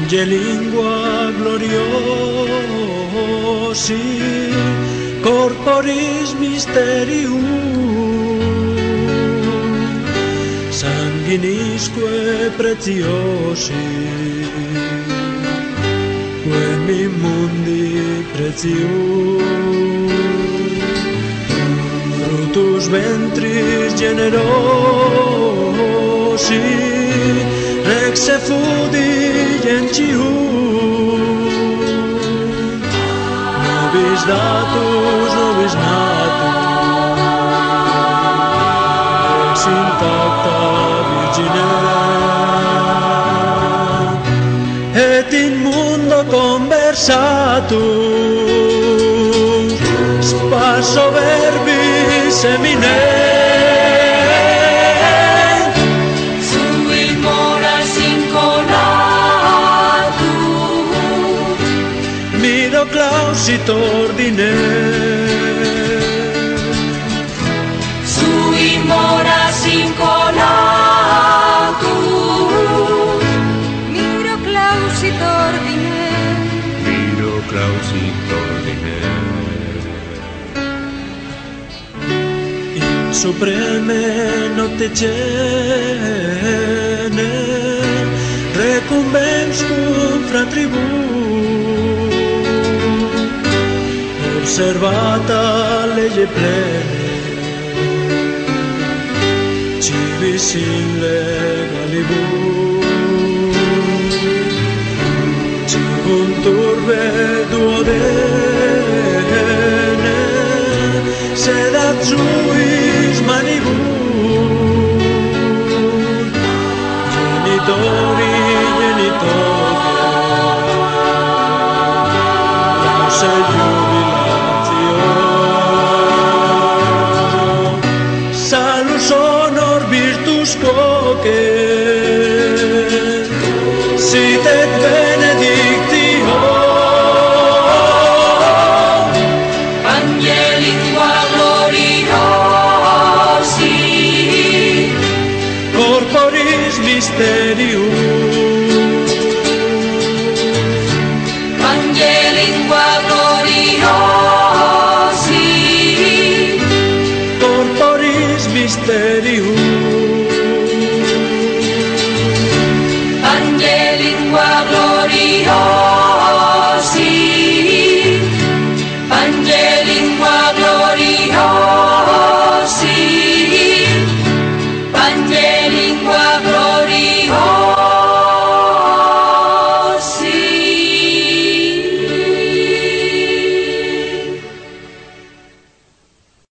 Angelingua gloriosi, corporis mysterium, sanguinisque preciosi, quemi mundi precium, frutus ventris generosi, rex effudi gentium, nobis datus, nobis natus, ex intacta virgine, et in mundo conversatus, sparso verbis eminent, clausit ordine, sui moras incolatus, miro clausit ordine, miro clausit ordine. In supreme nocte cene, recumbens cum fratribus, observata legge plene, civis in legalibus, civunt urbe duodene, sedat suis manibus, genitori salus honor virtus coque, sit et benedictio, Angelingua gloriosi, corporis mysterium, Angelingua gloriosi, mysterium, Angelingua gloriosi.